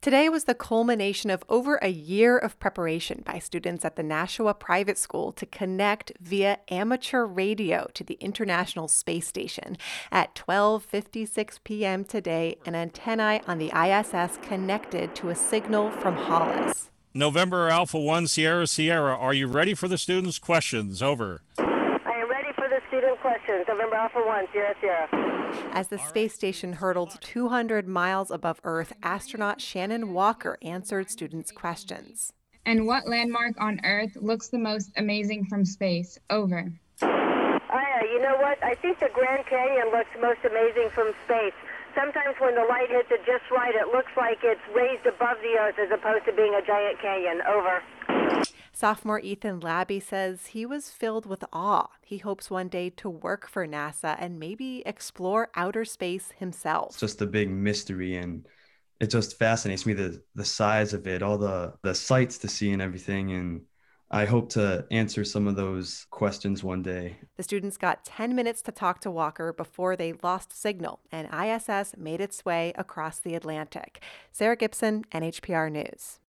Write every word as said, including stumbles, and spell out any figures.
Today was the culmination of over a year of preparation by students at the Nashua Private School to connect via amateur radio to the International Space Station. At twelve fifty-six p.m. today, an antennae on the I S S connected to a signal from Hollis. November Alpha one Sierra Sierra, are you ready for the students' questions? Over. I am ready for the student questions. November Alpha one Sierra Sierra. As the space station hurtled two hundred miles above Earth, astronaut Shannon Walker answered students' questions. And what landmark on Earth looks the most amazing from space? Over. Aya, you know what? I think the Grand Canyon looks most amazing from space. Sometimes when the light hits it just right, it looks like it's raised above the Earth as opposed to being a giant canyon. Over. Sophomore Ethan Labby says he was filled with awe. He hopes one day to work for NASA and maybe explore outer space himself. It's just a big mystery, and it just fascinates me, the the size of it, all the, the sights to see and everything. And I hope to answer some of those questions one day. The students got ten minutes to talk to Walker before they lost signal, and I S S made its way across the Atlantic. Sarah Gibson, N H P R News.